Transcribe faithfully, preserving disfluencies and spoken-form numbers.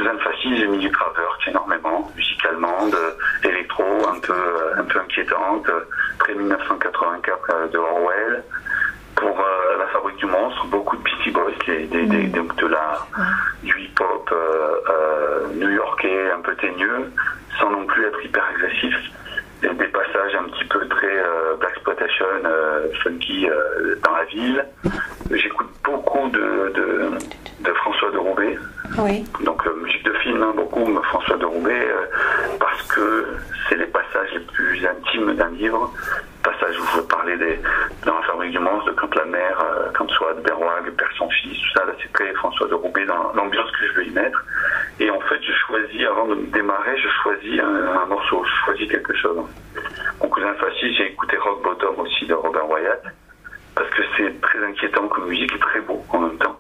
Cousin de Fascis, j'ai mis du Kraftwerk énormément, musicalement, de électro, un peu, un peu inquiétante, très mille neuf cent quatre-vingt-quatre de Orwell. Pour euh, La Fabrique du Monstre, beaucoup de Beastie Boys, des, des, des, de, de la, du hip-hop euh, euh, new-yorkais un peu teigneux, sans non plus être hyper agressif. Et des passages un petit peu très euh, blaxploitation, euh, funky euh, dans la ville. J'écoute beaucoup de, de, de François de Roubaix. Oui. Donc euh, musique de film, hein, beaucoup, mais François de Roubaix, euh, parce que c'est les passages les plus intimes d'un livre. Passage où je parlais des, dans La Fabrique du Monstre, de quand la mère, euh, quand soit de Berwag perd son fils, tout ça, là c'est très François de Roubaix dans l'ambiance que je veux y mettre. Et en fait, je choisis, avant de démarrer, je choisis un, un morceau, je choisis quelque chose. Mon Cousin de Fascis, j'ai écouté Rock Bottom aussi de Robert Wyatt, parce que c'est très inquiétant comme musique et très beau en même temps.